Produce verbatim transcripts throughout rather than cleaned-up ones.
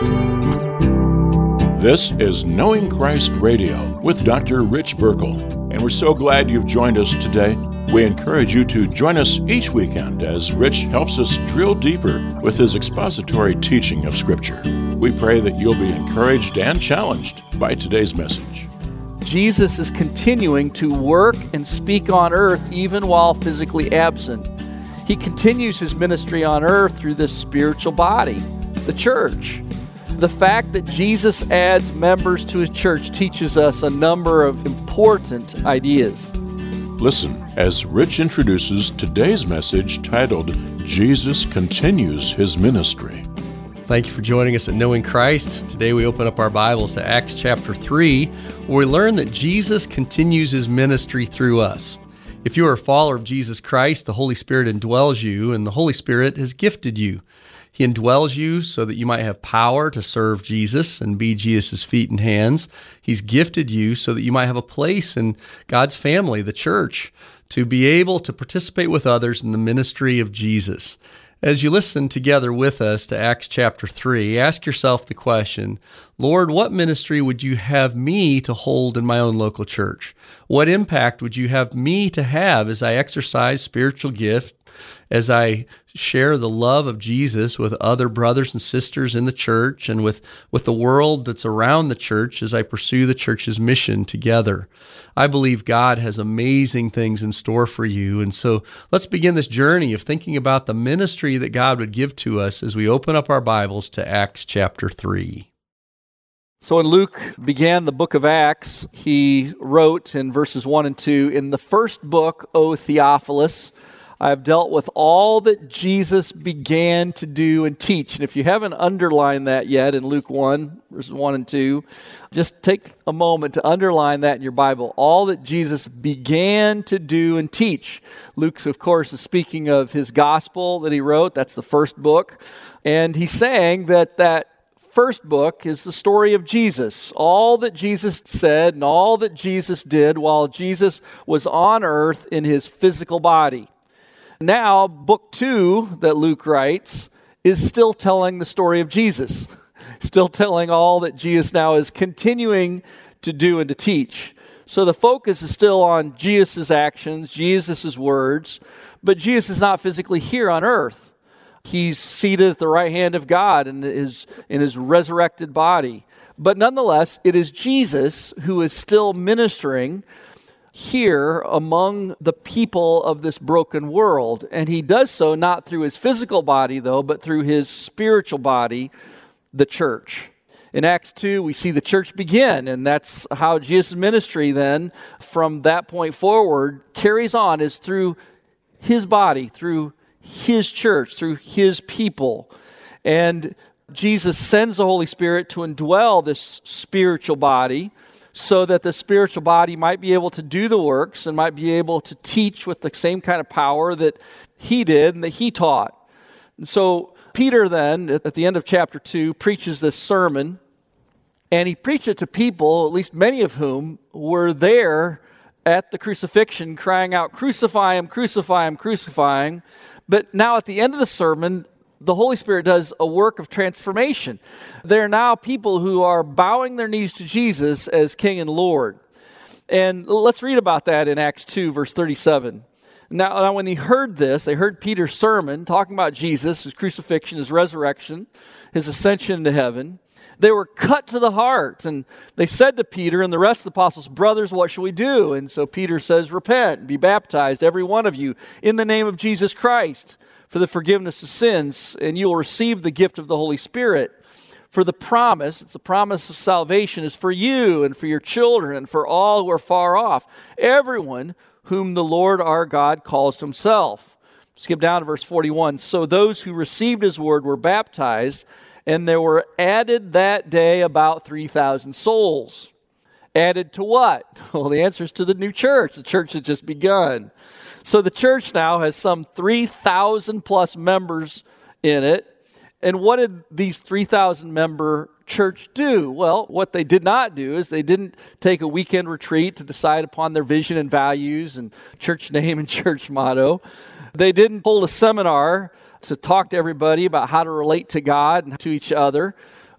This is Knowing Christ Radio with Doctor Rich Burkle, and we're so glad you've joined us today. We encourage you to join us each weekend as Rich helps us drill deeper with his expository teaching of Scripture. We pray that you'll be encouraged and challenged by today's message. Jesus is continuing to work and speak on earth even while physically absent. He continues his ministry on earth through this spiritual body, the church. The fact that Jesus adds members to his church teaches us a number of important ideas. Listen as Rich introduces today's message titled, Jesus Continues His Ministry. Thank you for joining us at Knowing Christ. Today we open up our Bibles to Acts chapter three, where we learn that Jesus continues his ministry through us. If you are a follower of Jesus Christ, the Holy Spirit indwells you, and the Holy Spirit has gifted you. He indwells you so that you might have power to serve Jesus and be Jesus' feet and hands. He's gifted you so that you might have a place in God's family, the church, to be able to participate with others in the ministry of Jesus. As you listen together with us to Acts chapter three, ask yourself the question, Lord, what ministry would you have me to hold in my own local church? What impact would you have me to have as I exercise spiritual gift, as I share the love of Jesus with other brothers and sisters in the church and with, with the world that's around the church as I pursue the church's mission together? I believe God has amazing things in store for you. And so let's begin this journey of thinking about the ministry that God would give to us as we open up our Bibles to Acts chapter three. So when Luke began the book of Acts, he wrote in verses one and two, "In the first book, O Theophilus, I have dealt with all that Jesus began to do and teach." And if you haven't underlined that yet in Luke one, verses one and two, just take a moment to underline that in your Bible. All that Jesus began to do and teach. Luke's, of course, is speaking of his gospel that he wrote. That's the first book. And he's saying that that first book is the story of Jesus. All that Jesus said and all that Jesus did while Jesus was on earth in his physical body. Now, book two that Luke writes is still telling the story of Jesus, still telling all that Jesus now is continuing to do and to teach. So the focus is still on Jesus' actions, Jesus' words, but Jesus is not physically here on earth. He's seated at the right hand of God in his, in his resurrected body. But nonetheless, it is Jesus who is still ministering here among the people of this broken world. And he does so not through his physical body, though, but through his spiritual body, the church. In Acts two, we see the church begin, and that's how Jesus' ministry then, from that point forward, carries on, is through his body, through his church, through his people. And Jesus sends the Holy Spirit to indwell this spiritual body, so that the spiritual body might be able to do the works and might be able to teach with the same kind of power that he did and that he taught. And so Peter then, at the end of chapter two, preaches this sermon, and he preached it to people, at least many of whom were there at the crucifixion, crying out, "Crucify him, crucify him, crucify him." But now at the end of the sermon, the Holy Spirit does a work of transformation. There are now people who are bowing their knees to Jesus as King and Lord. And let's read about that in Acts two, verse thirty-seven. Now, now when they heard this, they heard Peter's sermon talking about Jesus, his crucifixion, his resurrection, his ascension into heaven. They were cut to the heart, and they said to Peter and the rest of the apostles, "Brothers, what shall we do?" And so Peter says, "Repent and be baptized, every one of you, in the name of Jesus Christ, for the forgiveness of sins, and you will receive the gift of the Holy Spirit. For the promise," it's the promise of salvation, "is for you and for your children and for all who are far off, everyone whom the Lord our God calls to himself." Skip down to verse forty-one. "So those who received his word were baptized, and there were added that day about three thousand souls." Added to what? Well, the answer is to the new church. The church has just begun. So the church now has some three thousand plus members in it. And what did these three thousand member church do? Well, what they did not do is they didn't take a weekend retreat to decide upon their vision and values and church name and church motto. They didn't hold a seminar to talk to everybody about how to relate to God and to each other.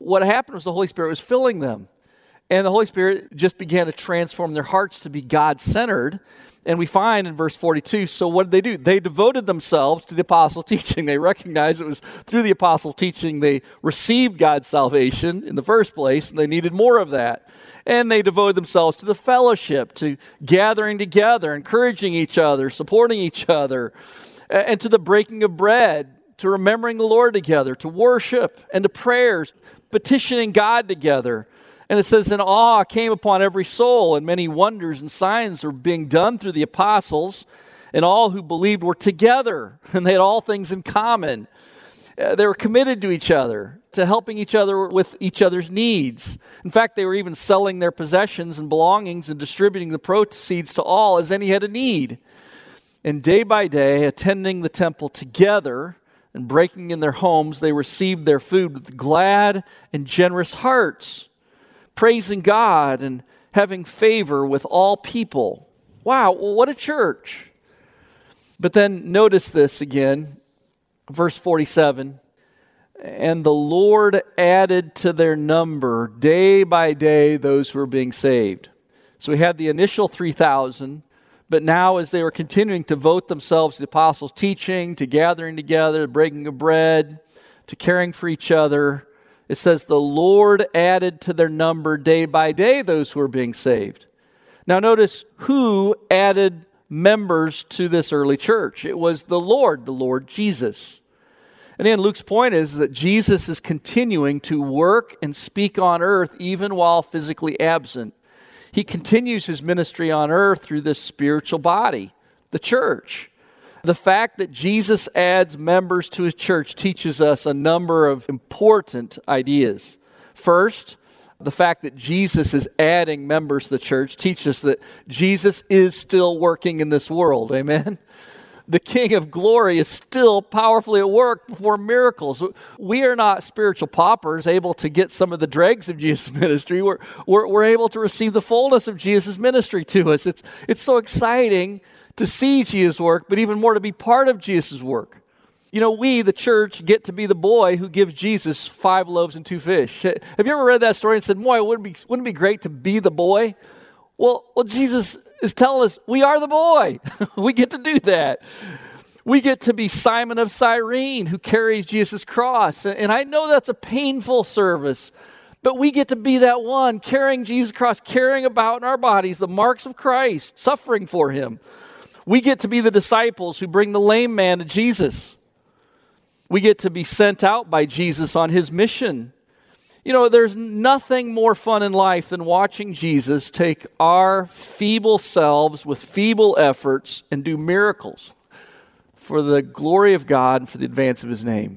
what happened was the Holy Spirit was filling them. And the Holy Spirit just began to transform their hearts to be God-centered. And we find in verse forty-two, so what did they do? They devoted themselves to the apostle teaching. They recognized it was through the apostle teaching they received God's salvation in the first place, and they needed more of that. And they devoted themselves to the fellowship, to gathering together, encouraging each other, supporting each other, and to the breaking of bread, to remembering the Lord together, to worship, and to prayers, petitioning God together. And it says, and awe came upon every soul, and many wonders and signs were being done through the apostles, and all who believed were together, and they had all things in common. Uh, they were committed to each other, to helping each other with each other's needs. In fact, they were even selling their possessions and belongings and distributing the proceeds to all as any had a need. And day by day, attending the temple together and breaking in their homes, they received their food with glad and generous hearts, praising God and having favor with all people. Wow, well, what a church. But then notice this again, verse forty-seven. And the Lord added to their number day by day those who were being saved. So we had the initial three thousand, but now as they were continuing to devote themselves to the apostles' teaching, to gathering together, to breaking of bread, to caring for each other, it says the Lord added to their number day by day those who were being saved. Now notice who added members to this early church. It was the Lord, the Lord Jesus. And then Luke's point is that Jesus is continuing to work and speak on earth even while physically absent. He continues his ministry on earth through this spiritual body, the church. The fact that Jesus adds members to his church teaches us a number of important ideas. First, the fact that Jesus is adding members to the church teaches us that Jesus is still working in this world. Amen? The King of glory is still powerfully at work before miracles. We are not spiritual paupers able to get some of the dregs of Jesus' ministry. We're, we're, we're able to receive the fullness of Jesus' ministry to us. It's, it's so exciting to see Jesus work, but even more to be part of Jesus' work. You know, we, the church, get to be the boy who gives Jesus five loaves and two fish. Have you ever read that story and said, boy, wouldn't it be, wouldn't it be great to be the boy? Well, well, Jesus is telling us we are the boy. We get to do that. We get to be Simon of Cyrene who carries Jesus' cross. And I know that's a painful service, but we get to be that one carrying Jesus' cross, carrying about in our bodies the marks of Christ, suffering for him. We get to be the disciples who bring the lame man to Jesus. We get to be sent out by Jesus on his mission. You know, there's nothing more fun in life than watching Jesus take our feeble selves with feeble efforts and do miracles for the glory of God and for the advance of his name.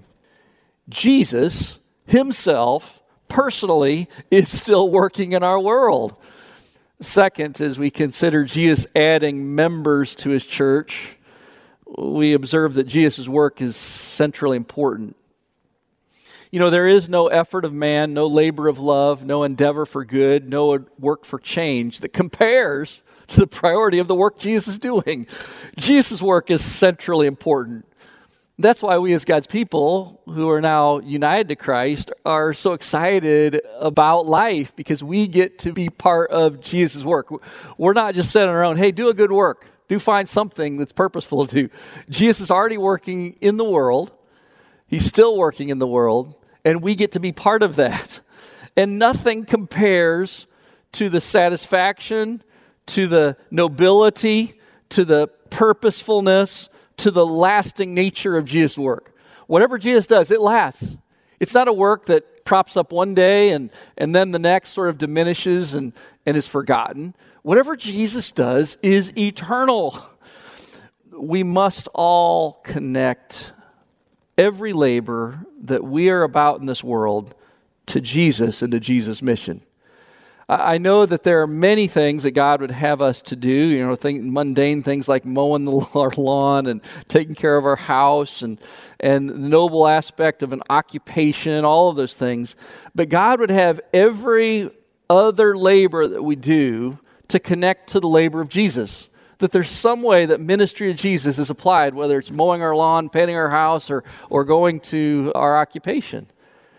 Jesus himself, personally, is still working in our world. Second, as we consider Jesus adding members to his church, we observe that Jesus' work is centrally important. You know, there is no effort of man, no labor of love, no endeavor for good, no work for change that compares to the priority of the work Jesus is doing. Jesus' work is centrally important. That's why we as God's people who are now united to Christ are so excited about life, because we get to be part of Jesus' work. We're not just sitting around, hey, do a good work. Do find something that's purposeful to do. Jesus is already working in the world. He's still working in the world, and we get to be part of that. And nothing compares to the satisfaction, to the nobility, to the purposefulness, to the lasting nature of Jesus' work. Whatever Jesus does, it lasts. It's not a work that props up one day and, and then the next sort of diminishes and, and is forgotten. Whatever Jesus does is eternal. We must all connect every labor that we are about in this world to Jesus and to Jesus' mission. I know that there are many things that God would have us to do, you know, think, mundane things like mowing the, our lawn and taking care of our house and, and the noble aspect of an occupation, all of those things. But God would have every other labor that we do to connect to the labor of Jesus. That there's some way that ministry to Jesus is applied, whether it's mowing our lawn, painting our house, or, or going to our occupation.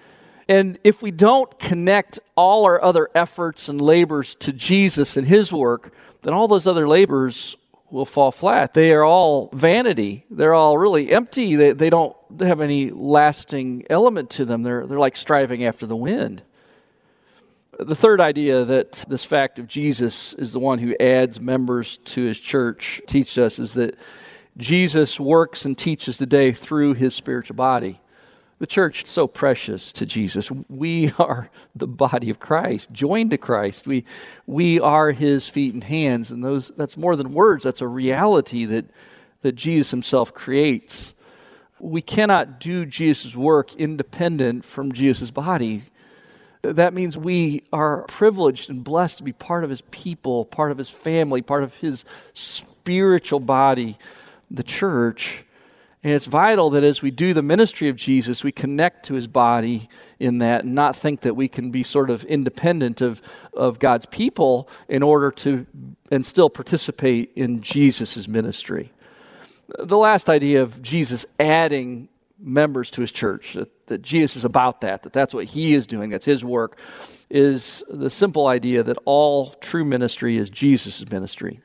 And if we don't connect all our other efforts and labors to Jesus and his work, then all those other labors will fall flat. They are all vanity. They're all really empty. They, they don't have any lasting element to them. They're, they're like striving after the wind. The third idea that this fact of Jesus is the one who adds members to his church teaches us is that Jesus works and teaches today through his spiritual body. The church is so precious to Jesus. We are the body of Christ, joined to Christ. We we are his feet and hands, and those that's more than words. That's a reality that, that Jesus himself creates. We cannot do Jesus' work independent from Jesus' body. That means we are privileged and blessed to be part of his people, part of his family, part of his spiritual body, the church. And it's vital that as we do the ministry of Jesus, we connect to his body in that and not think that we can be sort of independent of, of God's people in order to and still participate in Jesus' ministry. The last idea of Jesus adding members to his church, that, that Jesus is about that, that that's what he is doing, that's his work, is the simple idea that all true ministry is Jesus' ministry.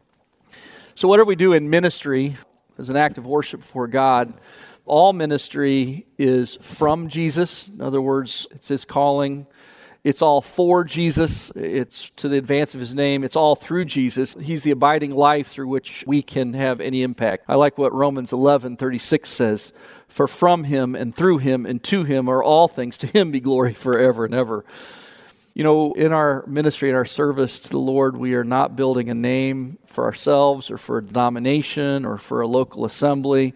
So whatever we do in ministry, as an act of worship before God, all ministry is from Jesus. In other words, it's his calling. It's all for Jesus. It's to the advance of his name. It's all through Jesus. He's the abiding life through which we can have any impact. I like what Romans eleven thirty-six says, "For from him and through him and to him are all things. To him be glory forever and ever." You know, in our ministry, in our service to the Lord, we are not building a name for ourselves or for a denomination or for a local assembly.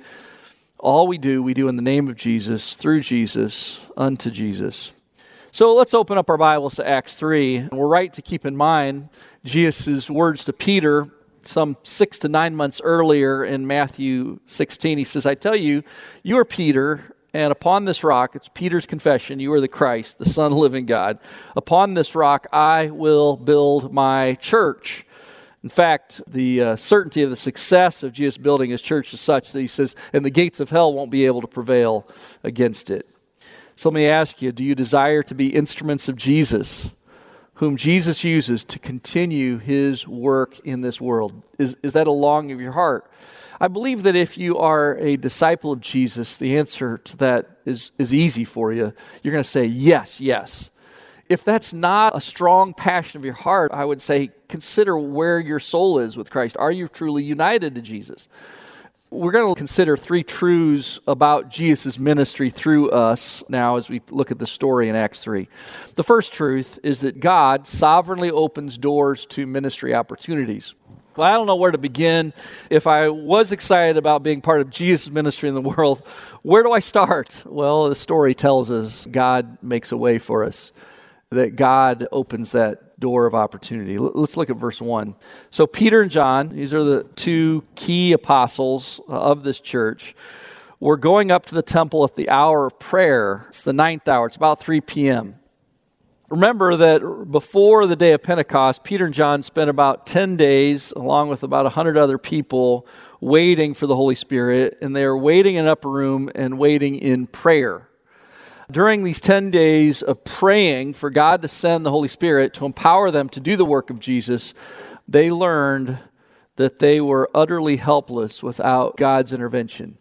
All we do, we do in the name of Jesus, through Jesus, unto Jesus. So let's open up our Bibles to Acts three. And we're right to keep in mind Jesus' words to Peter some six to nine months earlier in Matthew sixteen. He says, "I tell you, you are Peter, and upon this rock," it's Peter's confession, "you are the Christ, the Son of the living God. Upon this rock I will build my church." In fact, the uh, certainty of the success of Jesus building his church is such that he says, "and the gates of hell won't be able to prevail against it." So let me ask you, do you desire to be instruments of Jesus, whom Jesus uses to continue his work in this world? Is, is that a longing of your heart? I believe that if you are a disciple of Jesus, the answer to that is, is easy for you. You're going to say, yes, yes. If that's not a strong passion of your heart, I would say consider where your soul is with Christ. Are you truly united to Jesus? We're going to consider three truths about Jesus' ministry through us now as we look at the story in Acts three. The first truth is that God sovereignly opens doors to ministry opportunities. Well, I don't know where to begin. If I was excited about being part of Jesus' ministry in the world, where do I start? Well, the story tells us God makes a way for us, that God opens that door of opportunity. Let's look at verse one. So Peter and John, these are the two key apostles of this church, were going up to the temple at the hour of prayer. It's the ninth hour. It's about three p.m. Remember that before the day of Pentecost, Peter and John spent about ten days, along with about one hundred other people, waiting for the Holy Spirit, and they were waiting in an upper room and waiting in prayer. During these ten days of praying for God to send the Holy Spirit to empower them to do the work of Jesus, they learned that they were utterly helpless without God's intervention,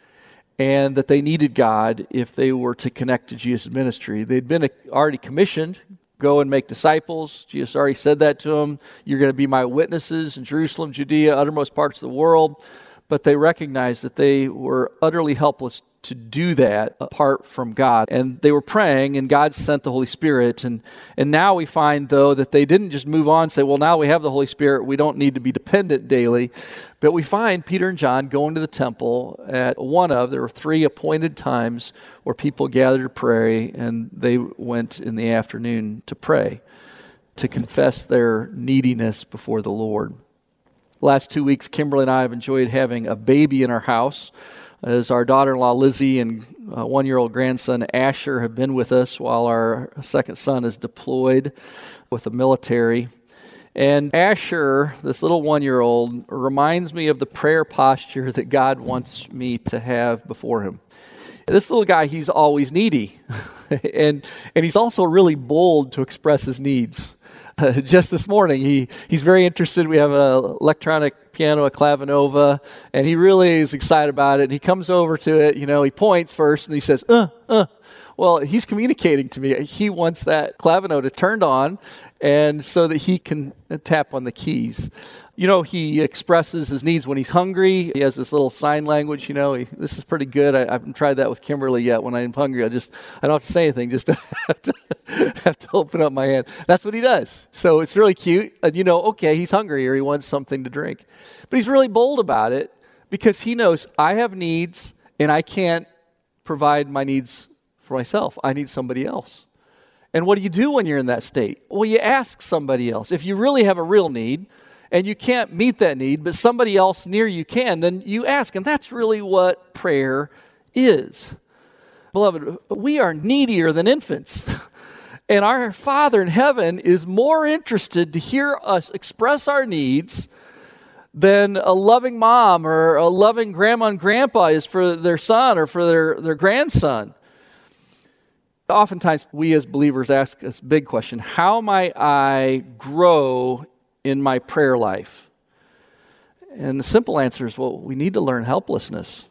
and that they needed God if they were to connect to Jesus' ministry. They'd been already commissioned, go and make disciples. Jesus already said that to them. You're going to be my witnesses in Jerusalem, Judea, uttermost parts of the world. But they recognized that they were utterly helpless to do that apart from God. And they were praying, and God sent the Holy Spirit. And, and now we find, though, that they didn't just move on and say, well, now we have the Holy Spirit, we don't need to be dependent daily. But we find Peter and John going to the temple at one of, there were three appointed times where people gathered to pray, and they went in the afternoon to pray, to confess their neediness before the Lord. Last two weeks, Kimberly and I have enjoyed having a baby in our house, as our daughter-in-law Lizzie and uh, one-year-old grandson Asher have been with us while our second son is deployed with the military. And Asher, this little one-year-old, reminds me of the prayer posture that God wants me to have before him. This little guy, he's always needy. and and he's also really bold to express his needs. Uh, just this morning, he he's very interested. We have an electronic piano, a clavinova, and he really is excited about it. He comes over to it, you know, he points first, and he says, uh, uh. Well, he's communicating to me. He wants that clavinova turned on, and so that he can tap on the keys. You know, he expresses his needs when he's hungry. He has this little sign language, you know. He, this is pretty good. I, I haven't tried that with Kimberly yet. When I'm hungry, I just, I don't have to say anything. Just have to, have to open up my hand. That's what he does. So it's really cute. And you know, okay, he's hungry or he wants something to drink. But he's really bold about it because he knows I have needs and I can't provide my needs for myself. I need somebody else. And what do you do when you're in that state? Well, you ask somebody else. If you really have a real need, and you can't meet that need, but somebody else near you can, then you ask. And that's really what prayer is. Beloved, we are needier than infants. And our Father in heaven is more interested to hear us express our needs than a loving mom or a loving grandma and grandpa is for their son or for their, their grandson. Oftentimes, we as believers ask this big question: how might I grow in my prayer life? And the simple answer is, well, we need to learn helplessness.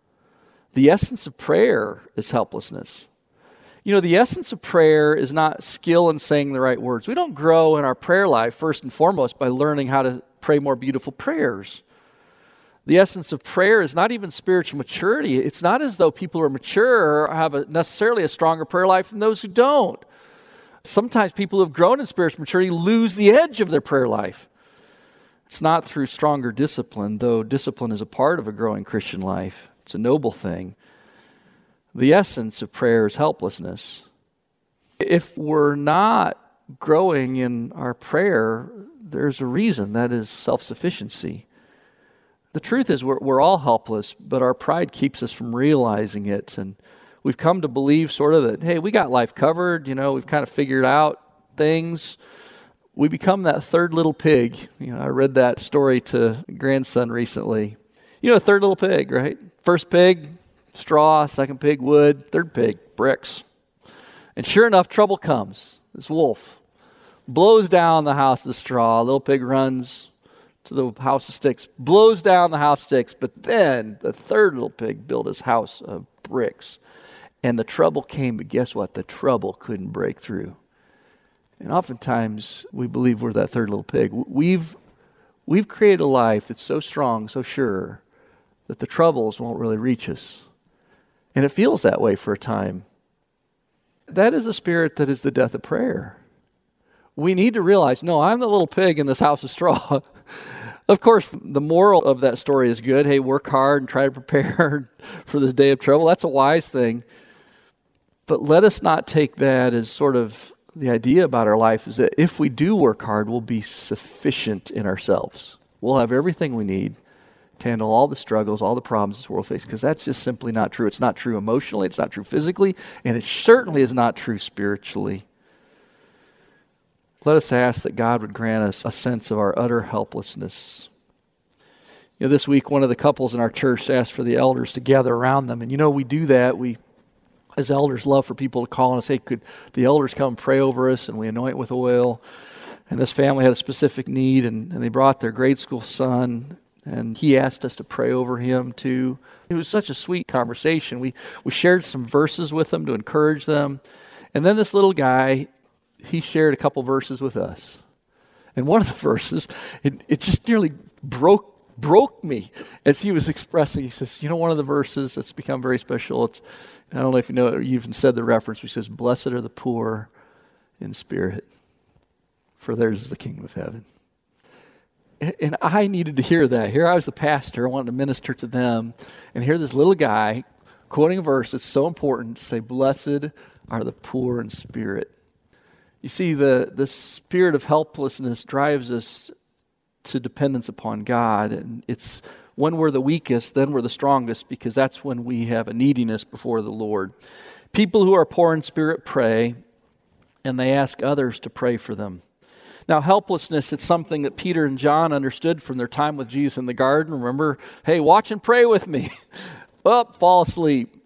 The essence of prayer is helplessness. You know, the essence of prayer is not skill in saying the right words. We don't grow in our prayer life, first and foremost, by learning how to pray more beautiful prayers. The essence of prayer is not even spiritual maturity. It's not as though people who are mature have a, necessarily a stronger prayer life than those who don't. Sometimes people who have grown in spiritual maturity lose the edge of their prayer life. It's not through stronger discipline, though discipline is a part of a growing Christian life. It's a noble thing. The essence of prayer is helplessness. If we're not growing in our prayer, there's a reason. That is self-sufficiency. The truth is we're, we're all helpless, but our pride keeps us from realizing it. And we've come to believe sort of that, hey, we got life covered. You know, we've kind of figured out things. We become that third little pig. You know, I read that story to grandson recently. You know, a third little pig, right? First pig, straw. Second pig, wood. Third pig, bricks. And sure enough, trouble comes. This wolf blows down the house of the straw. Little pig runs to the house of sticks, blows down the house of sticks. But then the third little pig built his house of bricks. And the trouble came, but guess what? The trouble couldn't break through. And oftentimes, we believe we're that third little pig. We've, we've created a life that's so strong, so sure, that the troubles won't really reach us. And it feels that way for a time. That is a spirit that is the death of prayer. We need to realize, no, I'm the little pig in this house of straw. Of course, the moral of that story is good. Hey, work hard and try to prepare for this day of trouble. That's a wise thing. But let us not take that as sort of the idea about our life is that if we do work hard, we'll be sufficient in ourselves. We'll have everything we need to handle all the struggles, all the problems this world faces, because that's just simply not true. It's not true emotionally, it's not true physically, and it certainly is not true spiritually. Let us ask that God would grant us a sense of our utter helplessness. You know, this week, one of the couples in our church asked for the elders to gather around them. And you know, we do that. We, as elders, love for people to call and say, could the elders come pray over us? And we anoint with oil. And this family had a specific need, and, and they brought their grade school son, and he asked us to pray over him too. It was such a sweet conversation. We, we shared some verses with them to encourage them. And then this little guy, he shared a couple verses with us. And one of the verses, it, it just nearly broke broke me as he was expressing. He says, you know, one of the verses that's become very special, it's, I don't know if you know it, you even said the reference, he says, blessed are the poor in spirit, for theirs is the kingdom of heaven. And, and I needed to hear that. Here I was the pastor, I wanted to minister to them, and here this little guy quoting a verse that's so important to say, blessed are the poor in spirit. You see, the, the spirit of helplessness drives us to dependence upon God. And it's when we're the weakest, then we're the strongest, because that's when we have a neediness before the Lord. People who are poor in spirit pray, and they ask others to pray for them. Now, helplessness, it's something that Peter and John understood from their time with Jesus in the garden. Remember, hey, watch and pray with me. Well, fall asleep.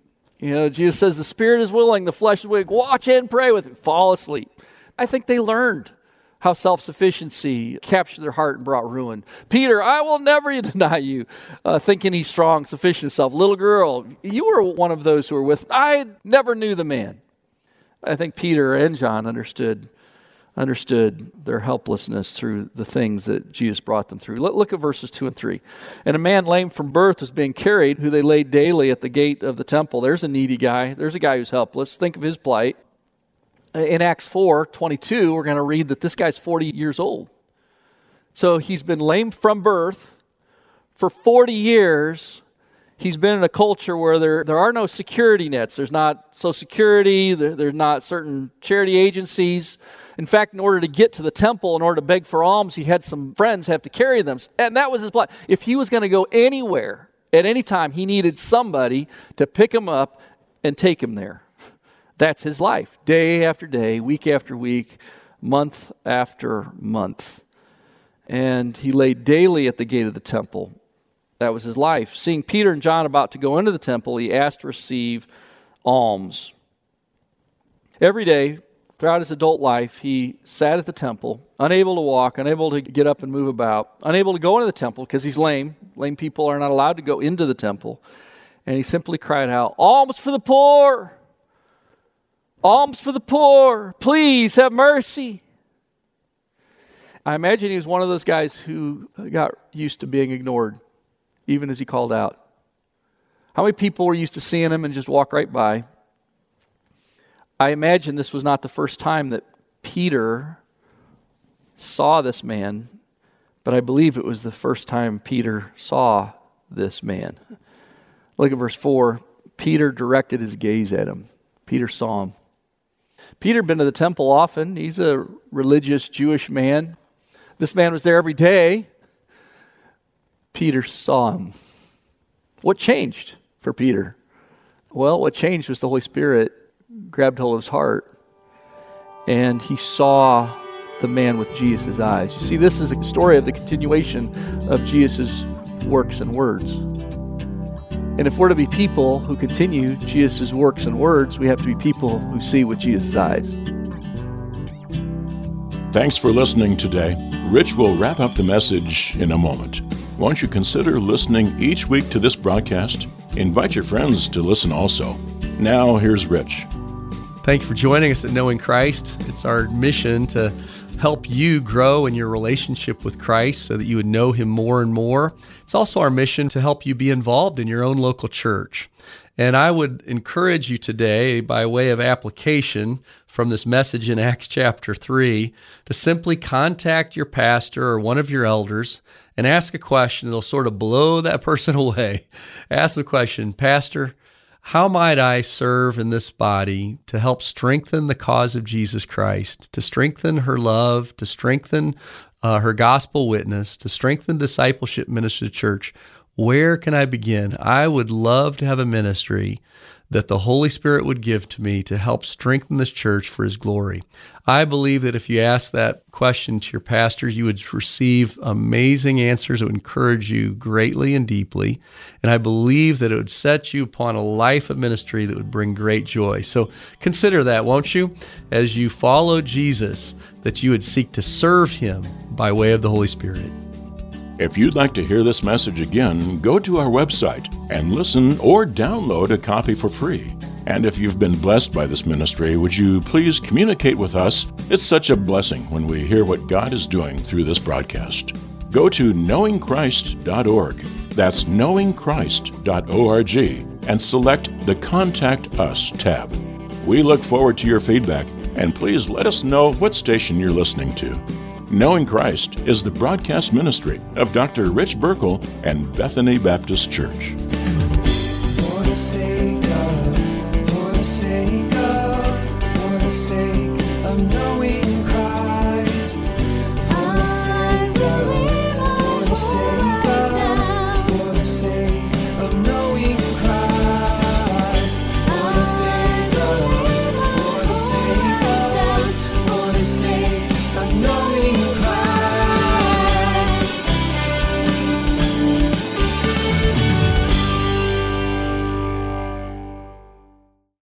You know, Jesus says, the spirit is willing, the flesh is weak. Watch and pray with me. Fall asleep. I think they learned how self-sufficiency captured their heart and brought ruin. Peter, I will never deny you, uh, thinking he's strong, sufficient himself. Little girl, you were one of those who were with me. I never knew the man. I think Peter and John understood understood their helplessness through the things that Jesus brought them through. Look, look at verses two and three. And a man lame from birth was being carried, who they laid daily at the gate of the temple. There's a needy guy. There's a guy who's helpless. Think of his plight. In Acts four twenty-two, we're going to read that this guy's forty years old. So he's been lame from birth for forty years. He's been in a culture where there, there are no security nets. There's not Social Security. There, there's not certain charity agencies. In fact, in order to get to the temple, in order to beg for alms, he had some friends have to carry them. And that was his plot. If he was going to go anywhere at any time, he needed somebody to pick him up and take him there. That's his life, day after day, week after week, month after month. And he lay daily at the gate of the temple. That was his life. Seeing Peter and John about to go into the temple, he asked to receive alms. Every day, throughout his adult life, he sat at the temple, unable to walk, unable to get up and move about, unable to go into the temple because he's lame. Lame people are not allowed to go into the temple. And he simply cried out, alms for the poor! Alms for the poor, please have mercy. I imagine he was one of those guys who got used to being ignored, even as he called out. How many people were used to seeing him and just walk right by? I imagine this was not the first time that Peter saw this man, but I believe it was the first time Peter saw this man. Look at verse four. Peter directed his gaze at him. Peter saw him. Peter had been to the temple often. He's a religious Jewish man. This man was there every day. Peter saw him. What changed for Peter? Well, what changed was the Holy Spirit grabbed hold of his heart, and he saw the man with Jesus' eyes. You see, this is a story of the continuation of Jesus' works and words. And if we're to be people who continue Jesus' works and words, we have to be people who see with Jesus' eyes. Thanks for listening today. Rich will wrap up the message in a moment. Won't you consider listening each week to this broadcast? Invite your friends to listen also. Now, here's Rich. Thank you for joining us at Knowing Christ. It's our mission to help you grow in your relationship with Christ so that you would know Him more and more. It's also our mission to help you be involved in your own local church. And I would encourage you today, by way of application from this message in Acts chapter three, to simply contact your pastor or one of your elders and ask a question that'll sort of blow that person away. Ask the question, Pastor, how might I serve in this body to help strengthen the cause of Jesus Christ, to strengthen her love, to strengthen uh, her gospel witness, to strengthen discipleship ministry to church? Where can I begin? I would love to have a ministry that the Holy Spirit would give to me to help strengthen this church for His glory. I believe that if you ask that question to your pastors, you would receive amazing answers that would encourage you greatly and deeply. And I believe that it would set you upon a life of ministry that would bring great joy. So consider that, won't you? As you follow Jesus, that you would seek to serve Him by way of the Holy Spirit. If you'd like to hear this message again, go to our website and listen or download a copy for free. And if you've been blessed by this ministry, would you please communicate with us? It's such a blessing when we hear what God is doing through this broadcast. Go to knowing christ dot org. That's knowing christ dot org and select the Contact Us tab. We look forward to your feedback, and please let us know what station you're listening to. Knowing Christ is the broadcast ministry of Doctor Rich Burkle and Bethany Baptist Church.